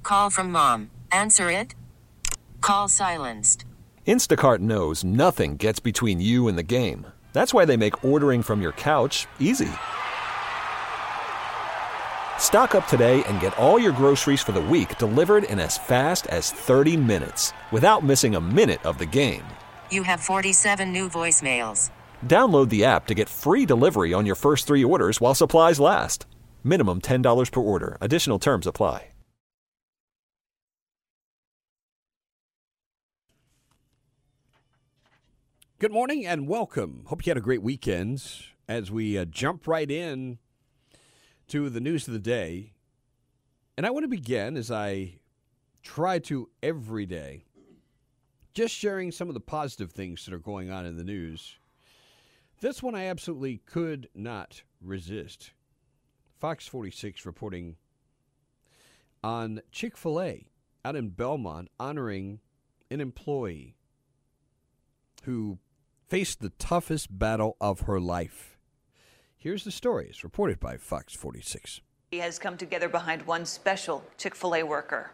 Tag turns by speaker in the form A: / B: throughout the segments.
A: Call from mom. Answer it. Call silenced.
B: Instacart knows nothing gets between you and the game. That's why they make ordering from your couch easy. Stock up today and get all your groceries for the week delivered in as fast as 30 minutes without missing a minute of the game.
A: You have 47 new voicemails.
B: Download the app to get free delivery on your first 3 orders while supplies last. Minimum $10 per order. Additional terms apply.
C: Good morning and welcome. Hope you had a great weekend as we jump right in to the news of the day. And I want to begin, as I try to every day, just sharing some of the positive things that are going on in the news. This one I absolutely could not resist. Fox 46 reporting on Chick-fil-A out in Belmont honoring an employee who faced the toughest battle of her life. Here's the story. It's reported by Fox 46.
D: He has come together behind one special Chick-fil-A worker.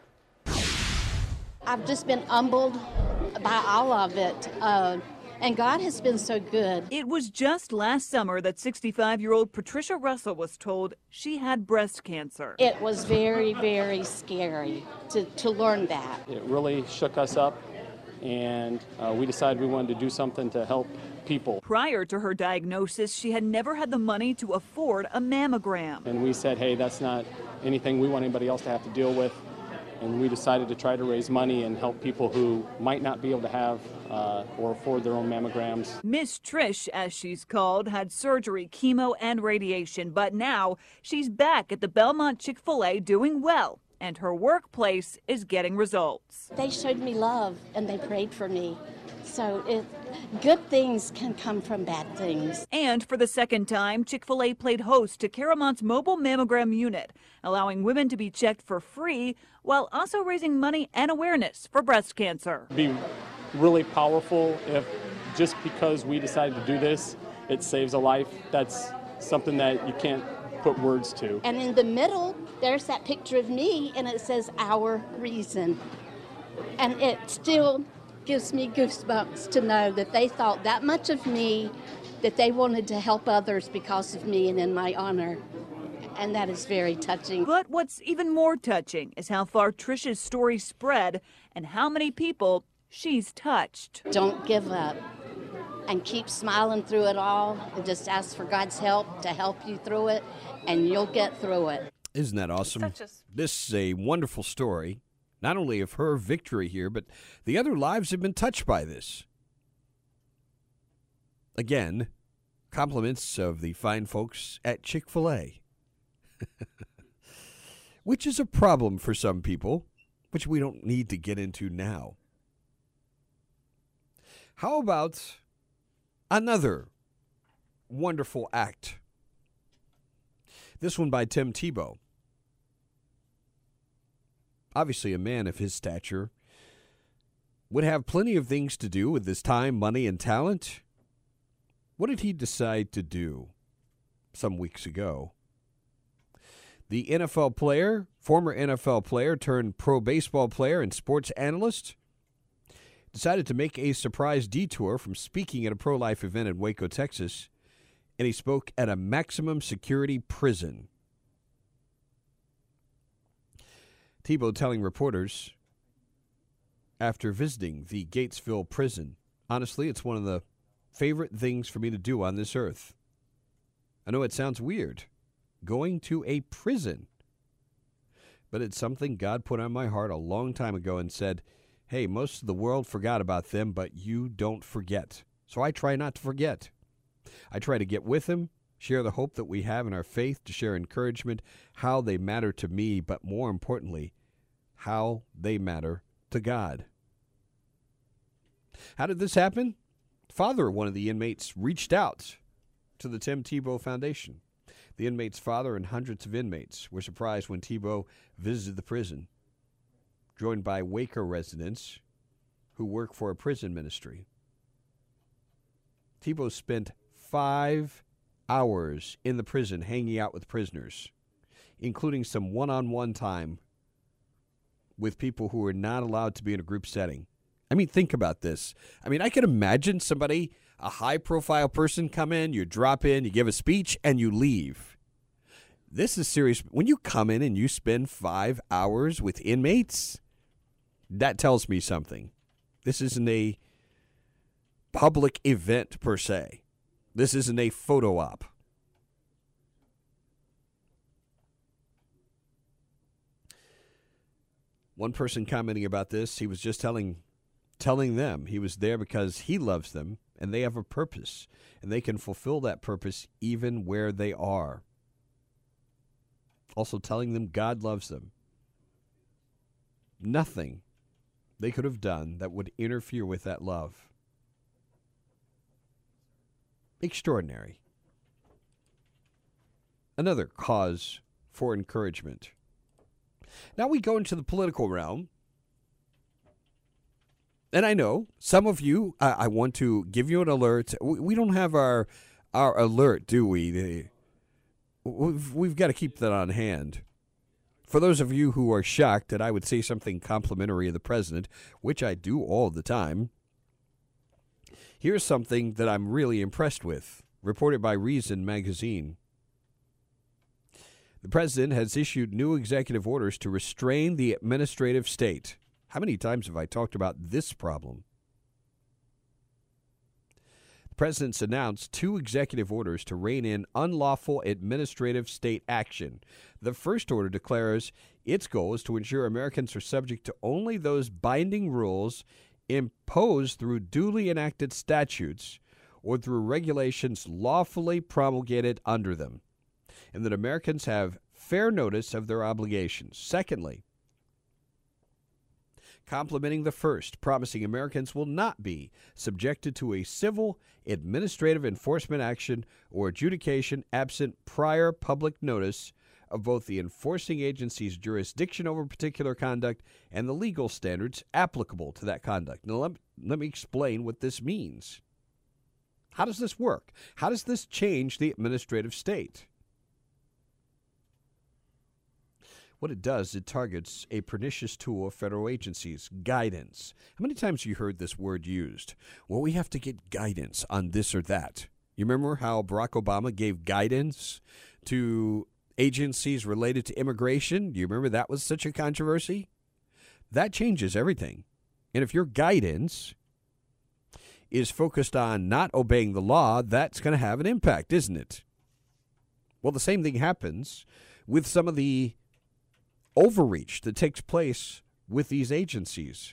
E: I've just been humbled by all of it, and God has been so good.
D: It was just last summer that 65-year-old Patricia Russell was told she had breast cancer.
E: It was very, very scary to learn that.
F: It really shook us up, and we decided we wanted to do something to help people.
D: Prior to her diagnosis, she had never had the money to afford a mammogram.
F: And we said, hey, that's not anything we want anybody else to have to deal with. And we decided to try to raise money and help people who might not be able to have or afford their own mammograms.
D: Miss Trish, as she's called, had surgery, chemo, and radiation, but now she's back at the Belmont Chick-fil-A doing well, and her workplace is getting results.
E: They showed me love, and they prayed for me. So good things can come from bad things.
D: And for the second time, Chick-fil-A played host to Caramont's mobile mammogram unit, allowing women to be checked for free while also raising money and awareness for breast cancer.
F: It'd be really powerful if just because we decided to do this, it saves a life. That's something that you can't put words to.
E: And in the middle, there's that picture of me, and it says, "Our reason." And it still gives me goosebumps to know that they thought that much of me, that they wanted to help others because of me and in my honor. And that is very touching.
D: But what's even more touching is how far Trish's story spread and how many people she's touched.
E: Don't give up and keep smiling through it all and just ask for God's help to help you through it, and you'll get through it.
C: Isn't that awesome? This is a wonderful story. Not only of her victory here, but the other lives have been touched by this. Again, compliments of the fine folks at Chick-fil-A. Which is a problem for some people, which we don't need to get into now. How about another wonderful act? This one by Tim Tebow. Obviously, a man of his stature would have plenty of things to do with his time, money, and talent. What did he decide to do some weeks ago? The NFL player, former NFL player turned pro baseball player and sports analyst, decided to make a surprise detour from speaking at a pro-life event in Waco, Texas, and he spoke at a maximum security prison. Tebow telling reporters after visiting the Gatesville prison, honestly, it's one of the favorite things for me to do on this earth. I know it sounds weird, going to a prison, but it's something God put on my heart a long time ago and said, hey, most of the world forgot about them, but you don't forget. So I try not to forget. I try to get with them, share the hope that we have in our faith, to share encouragement, how they matter to me, but more importantly, how they matter to God. How did this happen? Father of one of the inmates reached out to the Tim Tebow Foundation. The inmate's father and hundreds of inmates were surprised when Tebow visited the prison, joined by Waco residents who work for a prison ministry. Tebow spent 5 hours in the prison hanging out with prisoners, including some one-on-one time with people who are not allowed to be in a group setting. I mean, think about this. I mean, I can imagine somebody, a high-profile person, come in, you drop in, you give a speech, and you leave. This is serious. When you come in and you spend 5 hours with inmates, that tells me something. This isn't a public event, per se. This isn't a photo op. One person commenting about this, he was just telling them he was there because he loves them and they have a purpose and they can fulfill that purpose even where they are. Also telling them God loves them. Nothing they could have done that would interfere with that love. Extraordinary. Another cause for encouragement. Now we go into the political realm. And I know some of you, I want to give you an alert. We don't have our alert, do we? We've got to keep that on hand. For those of you who are shocked that I would say something complimentary of the president, which I do all the time, here's something that I'm really impressed with, reported by Reason magazine. The president has issued new executive orders to restrain the administrative state. How many times have I talked about this problem? The president's announced 2 executive orders to rein in unlawful administrative state action. The first order declares its goal is to ensure Americans are subject to only those binding rules imposed through duly enacted statutes or through regulations lawfully promulgated under them, and that Americans have fair notice of their obligations. Secondly, complementing the first, promising Americans will not be subjected to a civil administrative enforcement action or adjudication absent prior public notice of both the enforcing agency's jurisdiction over particular conduct and the legal standards applicable to that conduct. Now, let me explain what this means. How does this work? How does this change the administrative state? What it does, it targets a pernicious tool of federal agencies, guidance. How many times have you heard this word used? Well, we have to get guidance on this or that. You remember how Barack Obama gave guidance to agencies related to immigration? Do you remember that was such a controversy? That changes everything. And if your guidance is focused on not obeying the law, that's going to have an impact, isn't it? Well, the same thing happens with some of the overreach that takes place with these agencies.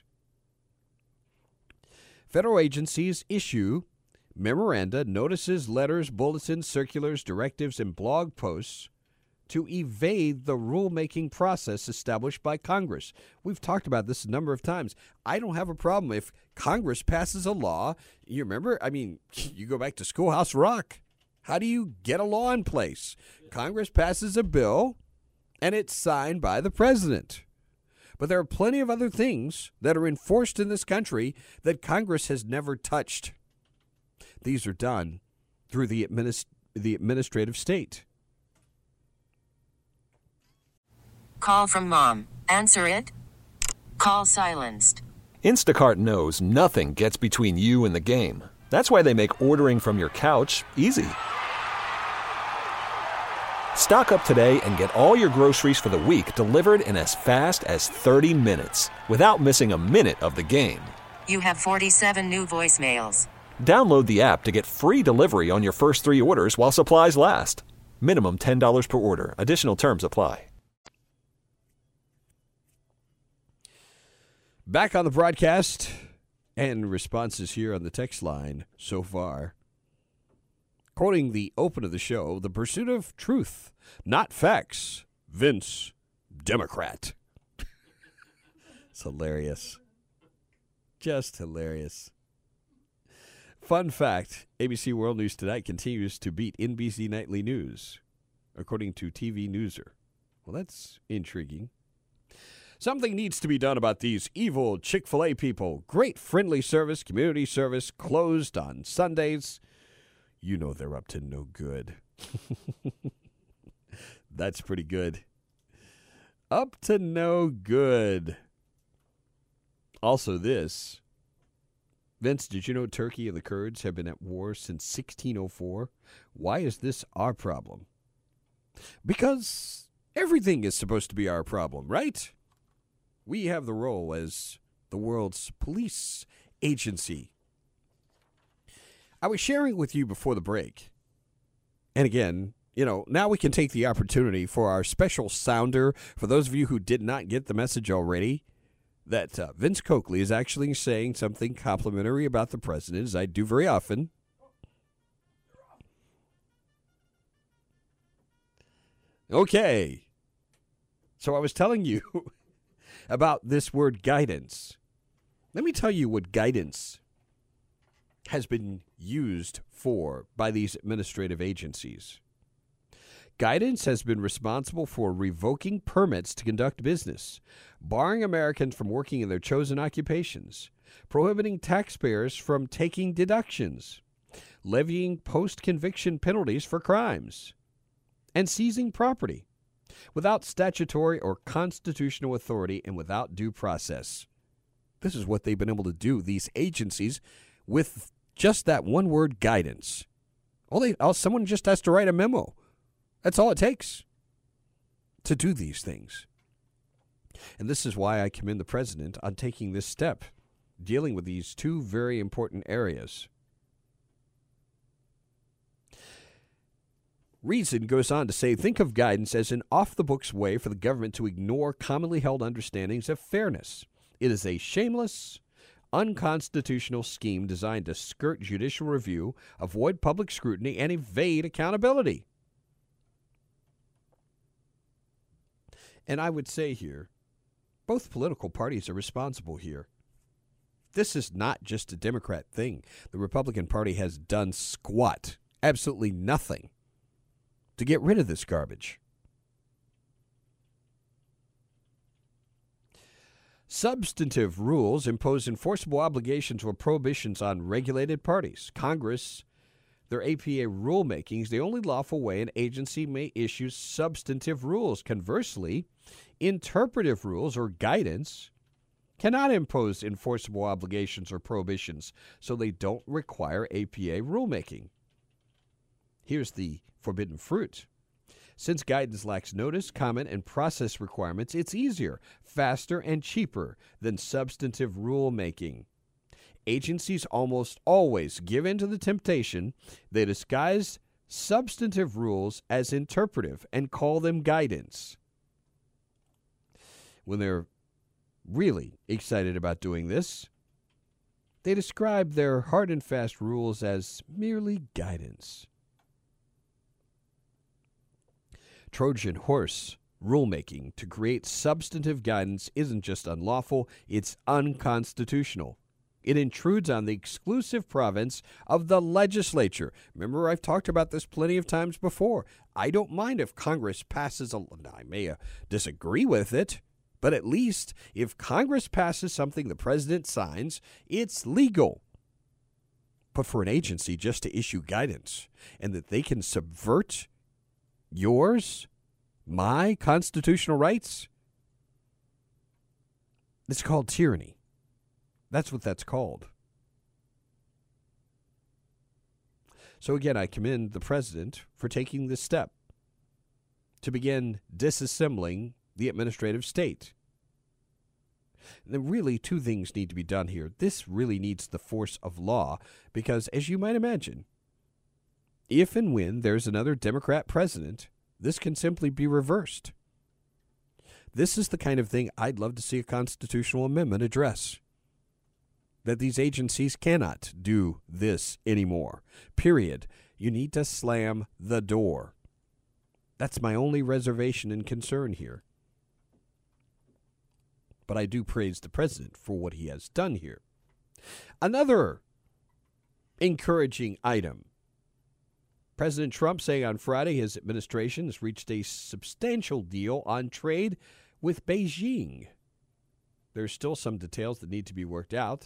C: Federal agencies issue memoranda, notices, letters, bulletins, circulars, directives, and blog posts to evade the rulemaking process established by Congress. We've talked about this a number of times. I don't have a problem if Congress passes a law. You remember, you go back to Schoolhouse Rock. How do you get a law in place? Congress passes a bill, and it's signed by the president. But there are plenty of other things that are enforced in this country that Congress has never touched. These are done through the administrative state.
A: Call from mom. Answer it. Call silenced.
B: Instacart knows nothing gets between you and the game. That's why they make ordering from your couch easy. Stock up today and get all your groceries for the week delivered in as fast as 30 minutes without missing a minute of the game.
A: You have 47 new voicemails.
B: Download the app to get free delivery on your first 3 orders while supplies last. Minimum $10 per order. Additional terms apply.
C: Back on the broadcast and responses here on the text line so far. Quoting the open of the show, the pursuit of truth, not facts. Vince, Democrat. It's hilarious. Just hilarious. Fun fact, ABC World News Tonight continues to beat NBC Nightly News, according to TV Newser. Well, that's intriguing. Something needs to be done about these evil Chick-fil-A people. Great friendly service, community service, closed on Sundays. You know they're up to no good. That's pretty good. Up to no good. Also this. Vince, did you know Turkey and the Kurds have been at war since 1604? Why is this our problem? Because everything is supposed to be our problem, right? We have the role as the world's police agency. I was sharing with you before the break. And again, now we can take the opportunity for our special sounder. For those of you who did not get the message already, that Vince Coakley is actually saying something complimentary about the president, as I do very often. Okay. So I was telling you about this word guidance. Let me tell you what guidance has been used for by these administrative agencies. Guidance has been responsible for revoking permits to conduct business, barring Americans from working in their chosen occupations, prohibiting taxpayers from taking deductions, levying post-conviction penalties for crimes, and seizing property without statutory or constitutional authority and without due process. This is what they've been able to do, these agencies, with just that one word, guidance. Someone just has to write a memo. That's all it takes to do these things. And this is why I commend the president on taking this step, dealing with these two very important areas. Reason goes on to say, think of guidance as an off-the-books way for the government to ignore commonly held understandings of fairness. It is a shameless, unconstitutional scheme designed to skirt judicial review, avoid public scrutiny, and evade accountability. And I would say here, both political parties are responsible here. This is not just a Democrat thing. The Republican Party has done squat, absolutely nothing, to get rid of this garbage. Substantive rules impose enforceable obligations or prohibitions on regulated parties. Congress, their APA rulemaking is the only lawful way an agency may issue substantive rules. Conversely, interpretive rules or guidance cannot impose enforceable obligations or prohibitions, so they don't require APA rulemaking. Here's the forbidden fruit. Since guidance lacks notice, comment, and process requirements, it's easier, faster, and cheaper than substantive rulemaking. Agencies almost always give in to the temptation. They disguise substantive rules as interpretive and call them guidance. When they're really excited about doing this, they describe their hard and fast rules as merely guidance. Trojan horse rulemaking to create substantive guidance isn't just unlawful, it's unconstitutional. It intrudes on the exclusive province of the legislature. Remember, I've talked about this plenty of times before. I don't mind if Congress passes I may disagree with it, but at least if Congress passes something the president signs, it's legal. But for an agency just to issue guidance and that they can subvert yours, my constitutional rights, it's called tyranny. That's what that's called. So again, I commend the president for taking this step to begin disassembling the administrative state. And really, two things need to be done here. This really needs the force of law because, as you might imagine, if and when there's another Democrat president, this can simply be reversed. This is the kind of thing I'd love to see a constitutional amendment address. That these agencies cannot do this anymore. Period. You need to slam the door. That's my only reservation and concern here. But I do praise the president for what he has done here. Another encouraging item. President Trump saying on Friday his administration has reached a substantial deal on trade with Beijing. There's still some details that need to be worked out.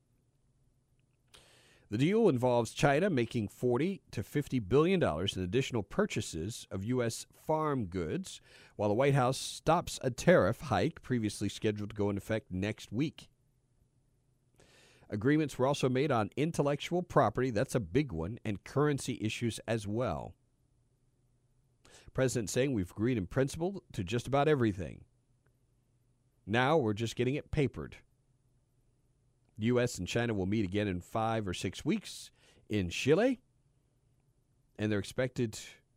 C: The deal involves China making $40 to $50 billion in additional purchases of U.S. farm goods, while the White House stops a tariff hike previously scheduled to go into effect next week. Agreements were also made on intellectual property, that's a big one, and currency issues as well. President saying we've agreed in principle to just about everything. Now we're just getting it papered. The U.S. and China will meet again in 5 or 6 weeks in Chile, and they're expected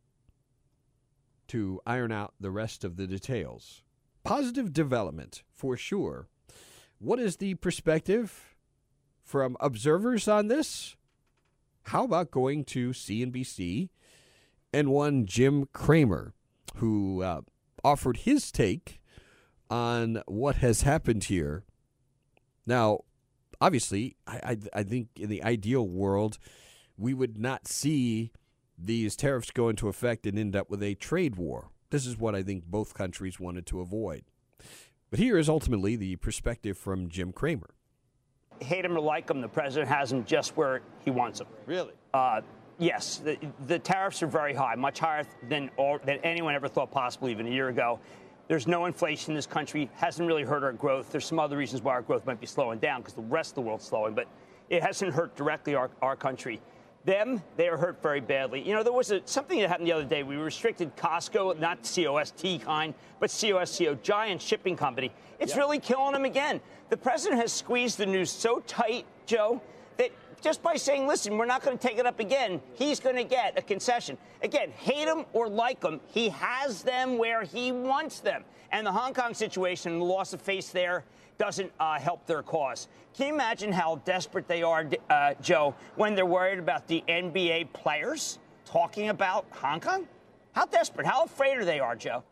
C: to iron out the rest of the details. Positive development, for sure. What is the perspective from observers on this? How about going to CNBC and one Jim Cramer, who offered his take on what has happened here? Now, obviously, I think in the ideal world, we would not see these tariffs go into effect and end up with a trade war. This is what I think both countries wanted to avoid. But here is ultimately the perspective from Jim Cramer.
G: Hate him or like him, the president has him just where he wants him.
C: Really?
G: Yes, the tariffs are very high, much higher than anyone ever thought possible even a year ago. There's no inflation in this country, hasn't really hurt our growth. There's some other reasons why our growth might be slowing down because the rest of the world's slowing, but it hasn't hurt directly our country. They are hurt very badly. You know, there was something that happened the other day. We restricted Costco, not COST kind, but COSCO, giant shipping company. It's really killing them again. The president has squeezed the news so tight, Joe, that just by saying, listen, we're not going to take it up again, he's going to get a concession. Again, hate him or like him, he has them where he wants them. And the Hong Kong situation and the loss of face there doesn't help their cause. Can you imagine how desperate they are, Joe, when they're worried about the NBA players talking about Hong Kong? How desperate, how afraid are they, Joe?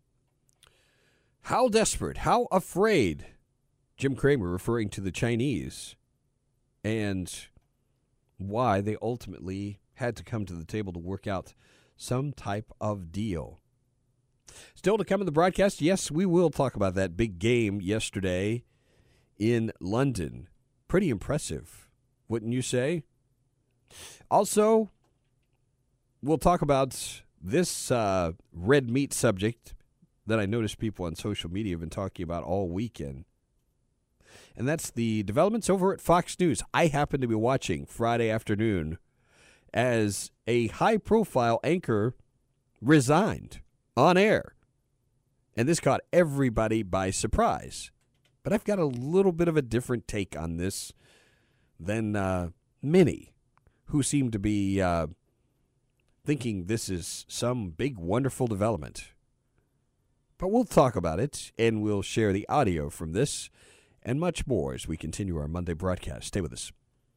C: How desperate, how afraid. Jim Cramer referring to the Chinese and why they ultimately had to come to the table to work out some type of deal. Still to come in the broadcast, yes, we will talk about that big game yesterday in London. Pretty impressive, wouldn't you say? Also, we'll talk about this red meat subject that I noticed people on social media have been talking about all weekend. And that's the developments over at Fox News. I happen to be watching Friday afternoon as a high-profile anchor resigned on air. And this caught everybody by surprise. But I've got a little bit of a different take on this than many who seem to be thinking this is some big, wonderful development. But we'll talk about it, and we'll share the audio from this and much more as we continue our Monday broadcast. Stay with us.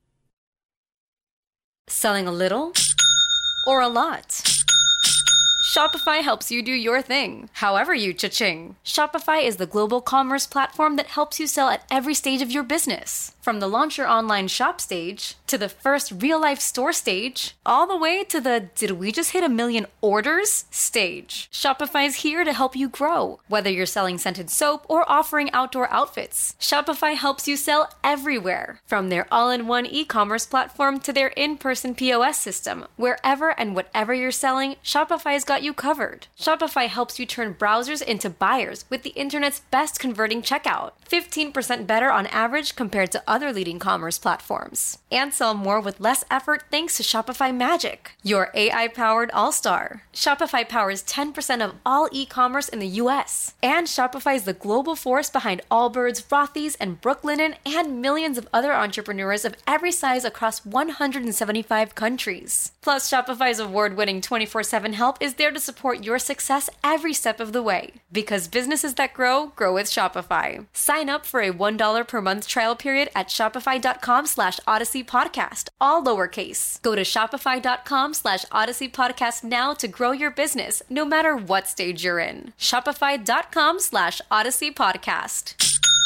H: Selling a little or a lot? Shopify helps you do your thing, however you cha-ching. Shopify is the global commerce platform that helps you sell at every stage of your business. From the launch your online shop stage, to the first real-life store stage, all the way to the did we just hit 1 million orders stage. Shopify's here to help you grow. Whether you're selling scented soap or offering outdoor outfits, Shopify helps you sell everywhere. From their all-in-one e-commerce platform to their in-person POS system, wherever and whatever you're selling, Shopify's got you covered. Shopify helps you turn browsers into buyers with the internet's best converting checkout. 15% better on average compared to other leading commerce platforms. And sell more with less effort thanks to Shopify Magic, your AI-powered all-star. Shopify powers 10% of all e-commerce in the U.S. And Shopify is the global force behind Allbirds, Rothy's, and Brooklinen, and millions of other entrepreneurs of every size across 175 countries. Plus, Shopify's award-winning 24/7 help is there to support your success every step of the way. Because businesses that grow, grow with Shopify. Sign up for a $1 per month trial period at shopify.com/Odyssey Podcast, all lowercase. Go to shopify.com/Odyssey Podcast now to grow your business, no matter what stage you're in. Shopify.com/Odyssey Podcast.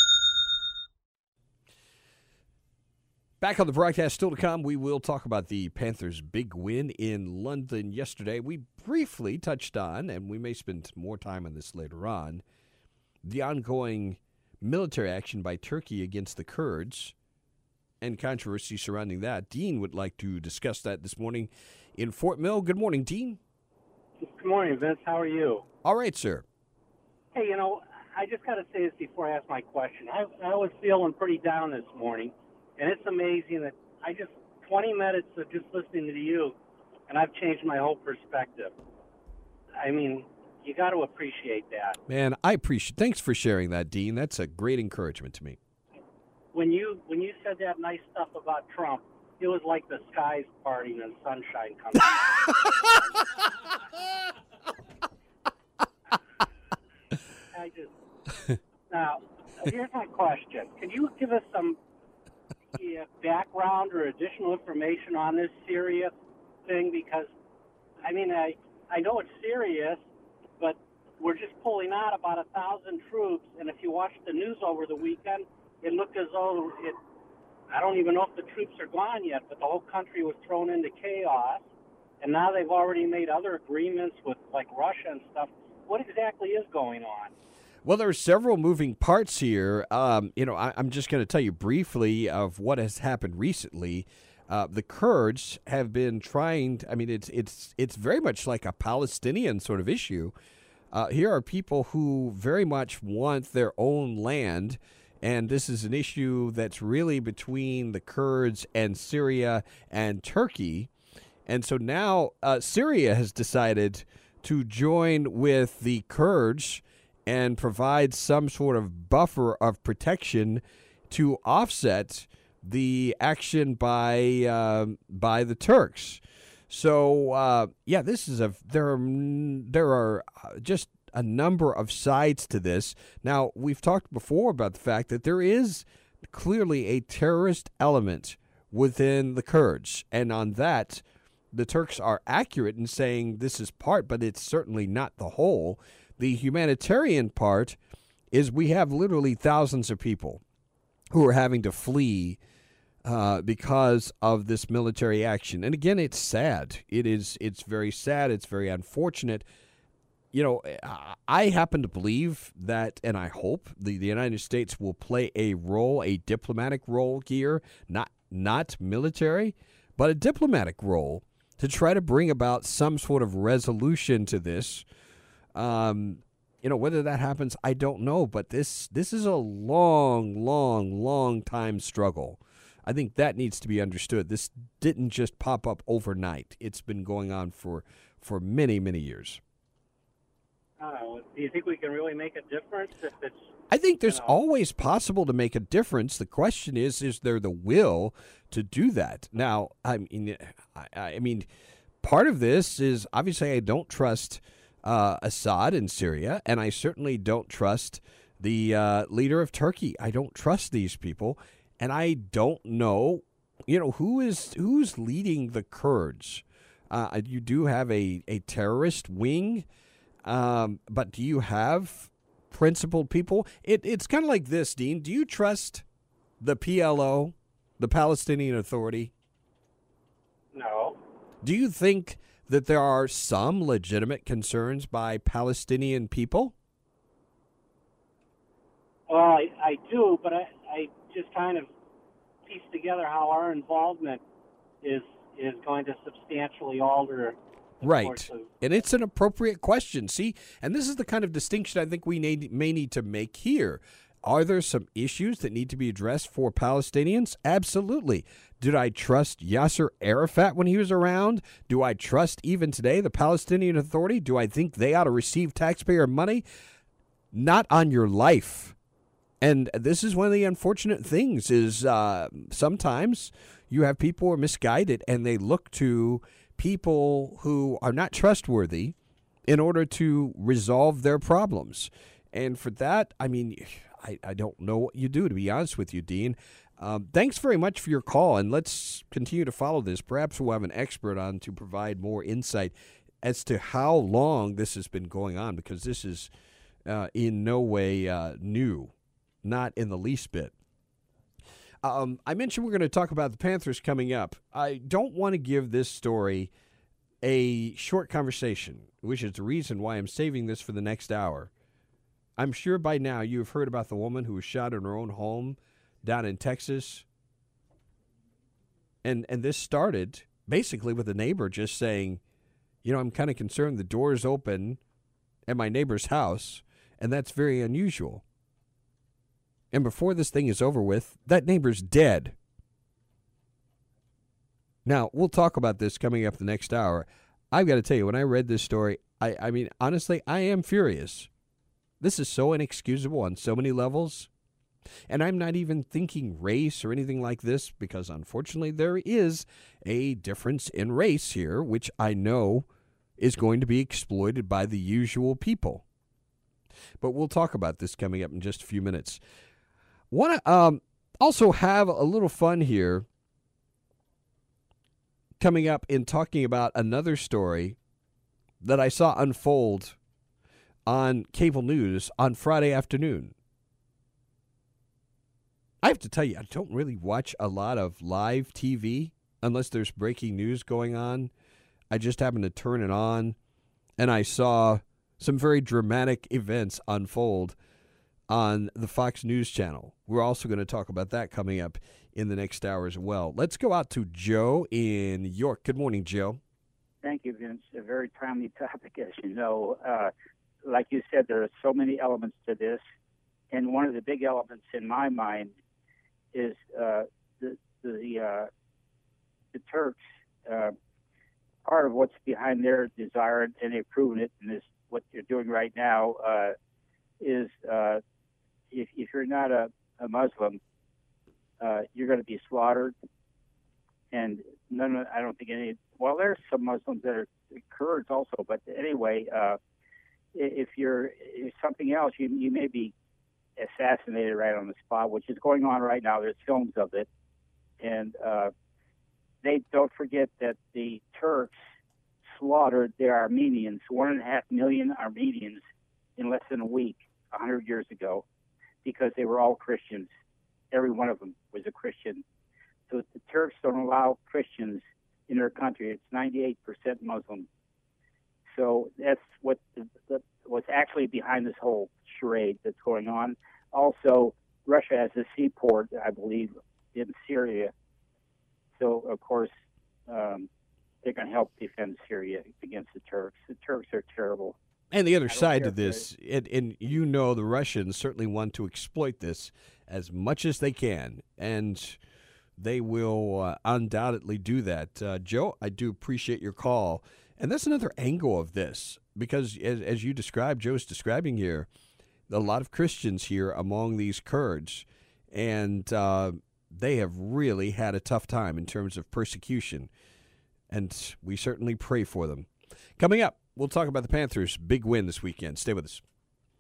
C: Back on the broadcast, still to come, we will talk about the Panthers' big win in London yesterday. We briefly touched on, and we may spend more time on this later on, the ongoing military action by Turkey against the Kurds and controversy surrounding that. Dean would like to discuss that this morning in Fort Mill. Good morning, Dean.
I: Good morning, Vince. How are you?
C: All right, sir.
I: Hey, I just got to say this before I ask my question. I was feeling pretty down this morning, And it's amazing that 20 minutes of just listening to you, and I've changed my whole perspective. I mean, you got to appreciate that.
C: Man, I appreciate. Thanks for sharing that, Dean. That's a great encouragement to me.
I: When you said that nice stuff about Trump, it was like the skies parting and sunshine coming. Now, here's my question. Can you give us some background or additional information on this Syria thing? Because, I mean, I know it's serious, but we're just pulling out about 1,000 troops, and if you watched the news over the weekend, it looked as though I don't even know if the troops are gone yet, but the whole country was thrown into chaos, and now they've already made other agreements with, like, Russia and stuff. What exactly is going on?
C: Well, there are several moving parts here. I'm just going to tell you briefly of what has happened recently. The Kurds have been trying. I mean, it's very much like a Palestinian sort of issue. Here are people who very much want their own land, and this is an issue that's really between the Kurds and Syria and Turkey. And so now Syria has decided to join with the Kurds and provide some sort of buffer of protection to offset the action by the Turks. So this is there are just a number of sides to this. Now, we've talked before about the fact that there is clearly a terrorist element within the Kurds, and on that, the Turks are accurate in saying this is part, but it's certainly not the whole. The humanitarian part is we have literally thousands of people who are having to flee because of this military action. And again, it's sad. It's very sad. It's very unfortunate. You know, I happen to believe that, and I hope the United States will play a role, a diplomatic role here, not military, but a diplomatic role to try to bring about some sort of resolution to this. Whether that happens, I don't know, but this is a long time struggle. I think that needs to be understood. This didn't just pop up overnight. It's been going on for many, many years.
I: Do you think we can really make a difference if it's...
C: I think there's always possible to make a difference. The question is there the will to do that? Now, I mean, part of this is obviously I don't trust Assad in Syria, and I certainly don't trust the leader of Turkey. I don't trust these people, and I don't know, who's leading the Kurds. You do have a terrorist wing, but do you have principled people? It's kind of like this, Dean. Do you trust the PLO, the Palestinian Authority?
I: No.
C: Do you think that there are some legitimate concerns by Palestinian people?
I: Well, I do, but I just kind of piece together how our involvement is going to substantially alter the course of...
C: And it's an appropriate question. See, and this is the kind of distinction I think we may need to make here. Are there some issues that need to be addressed for Palestinians? Absolutely. Did I trust Yasser Arafat when he was around? Do I trust even today the Palestinian Authority? Do I think they ought to receive taxpayer money? Not on your life. And this is one of the unfortunate things is sometimes you have people who are misguided and they look to people who are not trustworthy in order to resolve their problems. And for that, I mean, I don't know what you do, to be honest with you, Dean. Thanks very much for your call, and let's continue to follow this. Perhaps we'll have an expert on to provide more insight as to how long this has been going on, because this is in no way new, not in the least bit. I mentioned we're going to talk about the Panthers coming up. I don't want to give this story a short conversation, which is the reason why I'm saving this for the next hour. I'm sure by now you've heard about the woman who was shot in her own home down in Texas. And this started basically with a neighbor just saying, I'm kind of concerned the door is open at my neighbor's house, and that's very unusual. And before this thing is over with, that neighbor's dead. Now, we'll talk about this coming up the next hour. I've got to tell you, when I read this story, I mean, honestly, I am furious. This is so inexcusable on so many levels. And I'm not even thinking race or anything like this because, unfortunately, there is a difference in race here, which I know is going to be exploited by the usual people. But we'll talk about this coming up in just a few minutes. Want to also have a little fun here coming up in talking about another story that I saw unfold on cable news on Friday afternoon. I have to tell you, I don't really watch a lot of live TV unless there's breaking news going on. I just happened to turn it on, and I saw some very dramatic events unfold on the Fox News channel. We're also going to talk about that coming up in the next hour as well. Let's go out to Joe in York. Good morning, Joe.
J: Thank you, Vince. A very timely topic, as you know. Like you said, there are so many elements to this, and one of the big elements in my mind is the Turks. Part of what's behind their desire, and they've proven it, and this what they're doing right now is if you're not a Muslim, you're going to be slaughtered. And I don't think any. Well, there's some Muslims that are Kurds also, but anyway, if you're something else, you may be assassinated right on the spot, which is going on right now. There's films of it, and they don't forget that the Turks slaughtered their Armenians, 1.5 million Armenians, in less than a week, 100 years ago, because they were all Christians. Every one of them was a Christian. So the Turks don't allow Christians in their country. It's 98% Muslim. So that's what's actually behind this whole charade that's going on. Also, Russia has a seaport, I believe, in Syria. So, of course, they're going to help defend Syria against the Turks. The Turks are terrible.
C: And the other side to this, and you know the Russians certainly want to exploit this as much as they can, and they will undoubtedly do that. Joe, I do appreciate your call. And that's another angle of this, because as you described, Joe's describing here, a lot of Christians here among these Kurds, and they have really had a tough time in terms of persecution, and we certainly pray for them. Coming up, we'll talk about the Panthers' big win this weekend. Stay with us.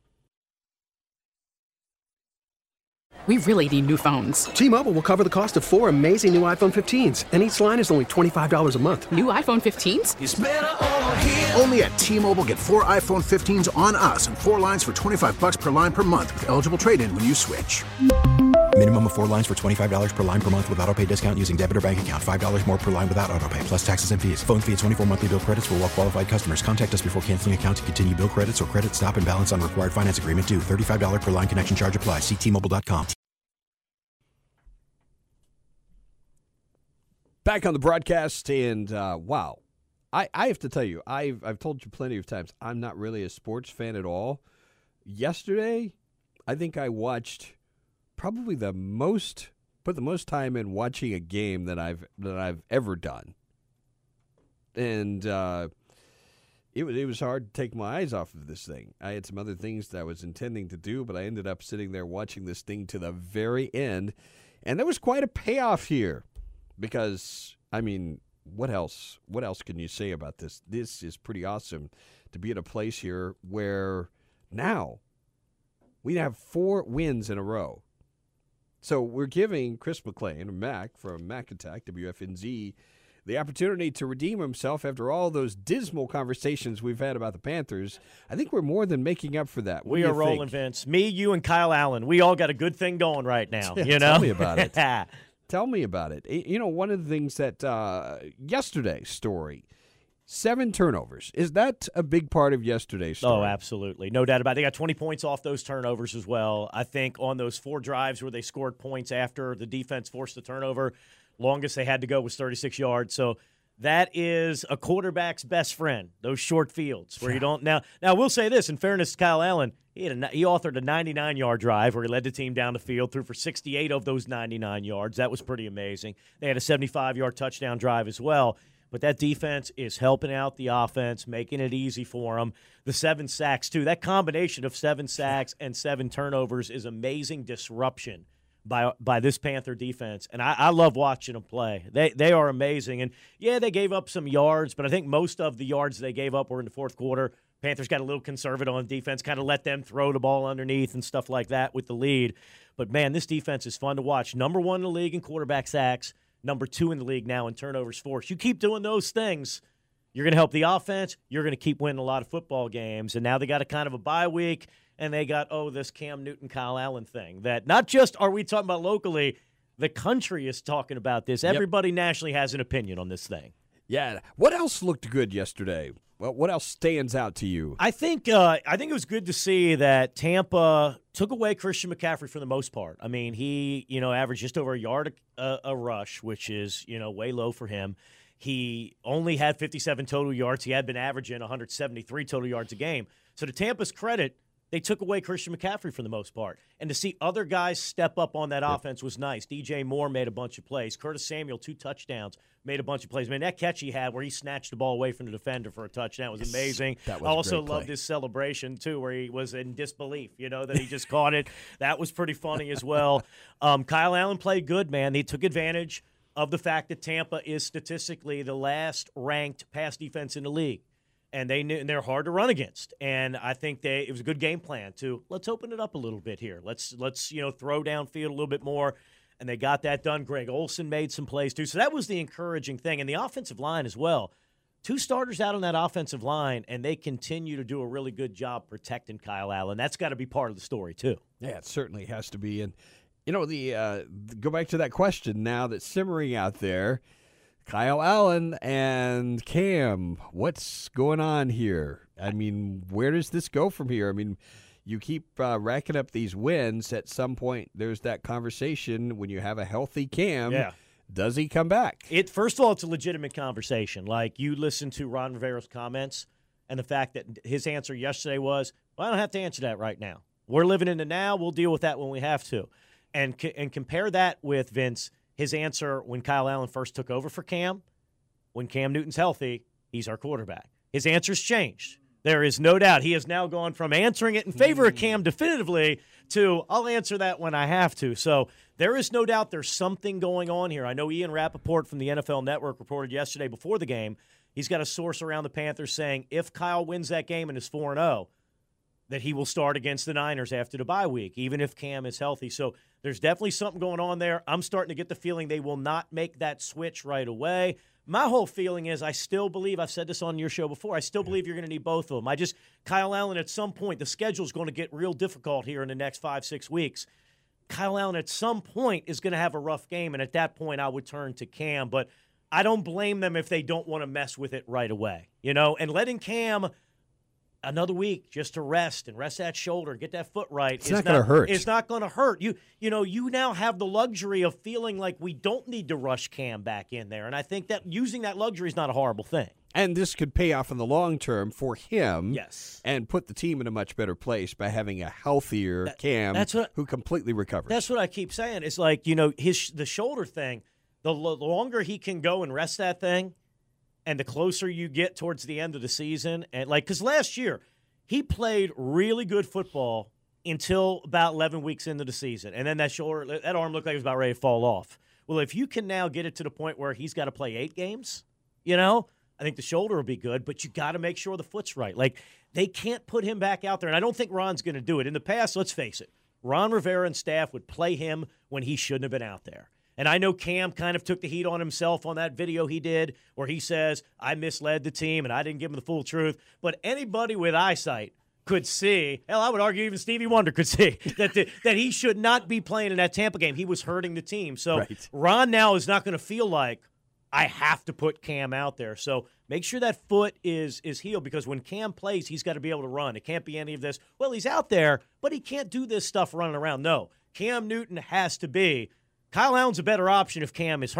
K: We really need new phones.
L: T-Mobile will cover the cost of 4 amazing new iPhone 15s, and each line is only $25 a month.
K: New iPhone 15s?
M: It's better over here. Only at T-Mobile, get 4 iPhone 15s on us and 4 lines for $25 per line per month with eligible trade-in when you switch.
N: Minimum of 4 lines for $25 per line per month with autopay discount using debit or bank account. $5 more per line without autopay, plus taxes and fees. Phone fee at 24 monthly bill credits for well-qualified customers. Contact us before canceling account to continue bill credits or credit stop and balance on required finance agreement due. $35 per line connection charge applies. See T-Mobile.com.
C: Back on the broadcast, and wow. I have to tell you, I've told you plenty of times, I'm not really a sports fan at all. Yesterday, I think I watched probably put the most time in watching a game that I've ever done. And it was hard to take my eyes off of this thing. I had some other things that I was intending to do, but I ended up sitting there watching this thing to the very end. And there was quite a payoff here. Because, I mean, what else can you say about this? This is pretty awesome to be at a place here where now we have 4 wins in a row. So we're giving Chris McLean, Mac from Mac Attack, WFNZ, the opportunity to redeem himself after all those dismal conversations we've had about the Panthers. I think we're more than making up for that.
O: We are rolling, Vince. Me, you, and Kyle Allen. We all got a good thing going right now. You know?
C: Tell me about it. Tell me about it. You know, one of the things that yesterday's story, 7 turnovers. Is that a big part of yesterday's story?
O: Oh, absolutely. No doubt about it. They got 20 points off those turnovers as well. I think on those 4 drives where they scored points after the defense forced the turnover, longest they had to go was 36 yards. So That is a quarterback's best friend, those short fields where you don't now we'll say this, in fairness to Kyle Allen, he authored a 99-yard drive where he led the team down the field, threw for 68 of those 99 yards. That was pretty amazing. They had a 75-yard touchdown drive as well. But that defense is helping out the offense, making it easy for them. The 7 sacks, too. That combination of 7 sacks and 7 turnovers is amazing disruption by this Panther defense. And I love watching them play. They are amazing. And, yeah, they gave up some yards, but I think most of the yards they gave up were in the fourth quarter. Panthers got a little conservative on defense, kind of let them throw the ball underneath and stuff like that with the lead. But, man, this defense is fun to watch. Number 1 in the league in quarterback sacks. Number 2 in the league now in turnovers forced. You keep doing those things, you're going to help the offense. You're going to keep winning a lot of football games. And now they got a kind of a bye week, and they got, this Cam Newton, Kyle Allen thing. That not just are we talking about locally, the country is talking about this. Everybody nationally has an opinion on this thing.
C: Yeah. What else looked good yesterday? Well, what else stands out to you?
O: I think it was good to see that Tampa took away Christian McCaffrey for the most part. I mean, he, averaged just over a yard a rush, which is, way low for him. He only had 57 total yards. He had been averaging 173 total yards a game. So to Tampa's credit, they took away Christian McCaffrey for the most part. And to see other guys step up on that offense was nice. DJ Moore made a bunch of plays. Curtis Samuel, 2 touchdowns, made a bunch of plays. Man, that catch he had where he snatched the ball away from the defender for a touchdown was amazing.
C: That was
O: I also
C: a great
O: loved
C: play.
O: his celebration, too, where he was in disbelief, that he just caught it. That was pretty funny as well. Kyle Allen played good, man. He took advantage of the fact that Tampa is statistically the last-ranked pass defense in the league. And they're hard to run against. And I think it was a good game plan to let's open it up a little bit here. Let's throw downfield a little bit more. And they got that done. Greg Olsen made some plays too. So that was the encouraging thing. And the offensive line as well. 2 starters out on that offensive line, and they continue to do a really good job protecting Kyle Allen. That's got to be part of the story too.
C: Yeah, it certainly has to be. And go back to that question now that's simmering out there. Kyle Allen and Cam, what's going on here? I mean, where does this go from here? I mean, you keep racking up these wins. At some point, there's that conversation when you have a healthy Cam.
O: Yeah.
C: Does he come back?
O: First of all, it's a legitimate conversation. Like, you listen to Ron Rivera's comments and the fact that his answer yesterday was, well, I don't have to answer that right now. We're living in the now. We'll deal with that when we have to. And compare that with, Vince, his answer when Kyle Allen first took over for Cam. When Cam Newton's healthy, he's our quarterback. His answer's changed. There is no doubt. He has now gone from answering it in favor of Cam definitively to I'll answer that when I have to. So there is no doubt there's something going on here. I know Ian Rappaport from the NFL Network reported yesterday before the game. He's got a source around the Panthers saying if Kyle wins that game and is 4-0, that he will start against the Niners after the bye week, even if Cam is healthy. So there's definitely something going on there. I'm starting to get the feeling they will not make that switch right away. My whole feeling is I still believe, I've said this on your show before, I still believe you're going to need both of them. Kyle Allen at some point, the schedule is going to get real difficult here in the next 5-6 weeks. Kyle Allen at some point is going to have a rough game, and at that point I would turn to Cam. But I don't blame them if they don't want to mess with it right away. And letting Cam another week just to rest that shoulder, get that foot right.
C: It's not going to hurt.
O: It's not going to hurt. You now have the luxury of feeling like we don't need to rush Cam back in there. And I think that using that luxury is not a horrible thing.
C: And this could pay off in the long term for him.
O: Yes.
C: And put the team in a much better place by having a healthier Cam who completely recovers.
O: That's what I keep saying. It's like, the shoulder thing, the longer he can go and rest that thing, and the closer you get towards the end of the season, and because last year he played really good football until about 11 weeks into the season, and then that arm looked like it was about ready to fall off. Well, if you can now get it to the point where he's got to play 8 games, I think the shoulder will be good, but you got to make sure the foot's right. Like, they can't put him back out there, and I don't think Ron's going to do it. In the past, let's face it, Ron Rivera and staff would play him when he shouldn't have been out there. And I know Cam kind of took the heat on himself on that video he did where he says, I misled the team and I didn't give him the full truth. But anybody with eyesight could see, hell, I would argue even Stevie Wonder could see, that he should not be playing in that Tampa game. He was hurting the team. So Ron now is not going to feel like, I have to put Cam out there. So make sure that foot is healed, because when Cam plays, he's got to be able to run. It can't be any of this, well, he's out there, but he can't do this stuff running around. No, Cam Newton has to be. Kyle Allen's a better option if Cam is hurt.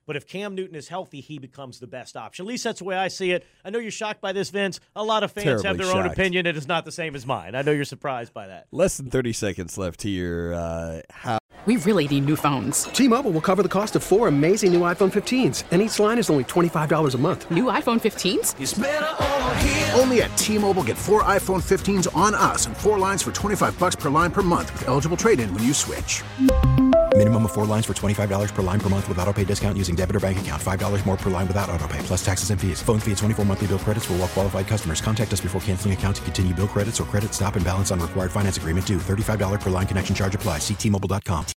O: But if Cam Newton is healthy, he becomes the best option. At least that's the way I see it. I know you're shocked by this, Vince. A lot of fans have their own opinion, and it's not the same as mine. I know you're surprised by that.
C: Less than 30 seconds left here.
K: We really need new phones.
L: T-Mobile will cover the cost of 4 amazing new iPhone 15s, and each line is only $25 a month.
K: New iPhone 15s?
M: It's better over here. Only at T-Mobile, get 4 iPhone 15s on us and 4 lines for $25 per line per month with eligible trade-in when you switch.
N: Minimum of 4 lines for $25 per line per month with autopay discount using debit or bank account. $5 more per line without autopay, plus taxes and fees. Phone fee at 24 monthly bill credits for well-qualified customers. Contact us before canceling account to continue bill credits or credit stop and balance on required finance agreement due. $35 per line connection charge applies. See T-Mobile.com.